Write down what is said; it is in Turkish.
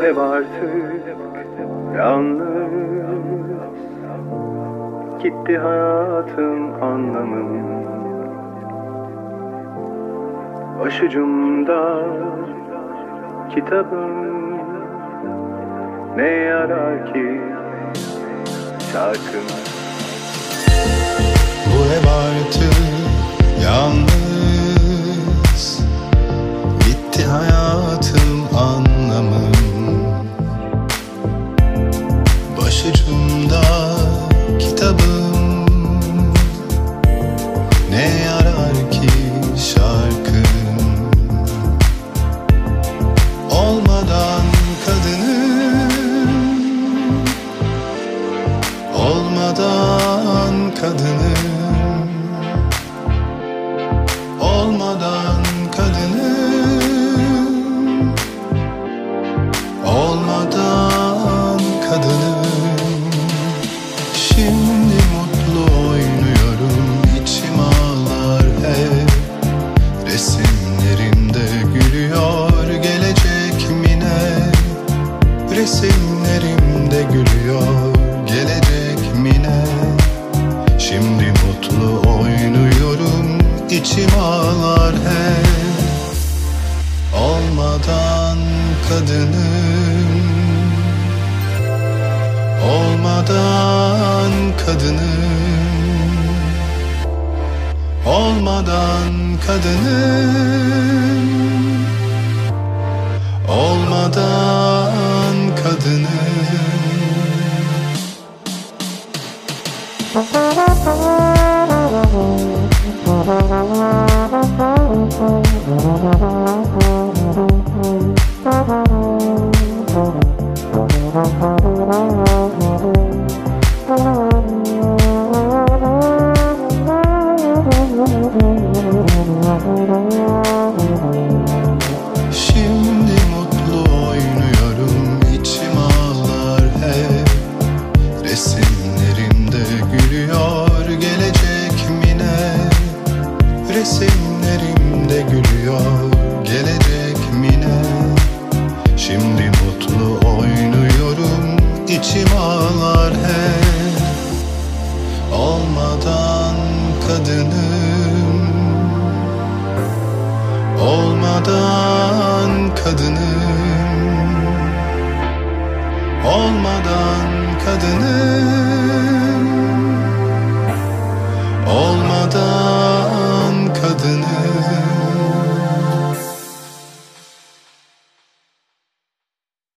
ev artık yalnız, gitti hayatın anlamı. Başucumda kitabım, ne yarar ki şarkım. Bu ev artık yalnız, gitti hayatın anlamı. Başucumda kitabım, ne yarar ki şarkım. Olmadan kadınım, olmadan kadınım, olmadan kadınım, olmadan kadınım. Şimdi mutlu oynuyorum, içim ağlar hep. Resimlerimde gülüyor gelecek mine. Resimlerimde gülüyor gelecek mine. Şimdi mutlu oynuyorum, içim ağlar hep. Olmadan kadınım, olmadan kadınım, olmadan kadınım, olmadan kadınım. Şimdi mutlu oynuyorum, içim ağlar hep. Resimlerimde gülüyor gelecek mine. Resimlerimde gülüyor gelecek mine. Şimdi mutlu oynuyorum, içim ağlar hep. Olmadan kadınım, olmadan kadınım, olmadan kadınım.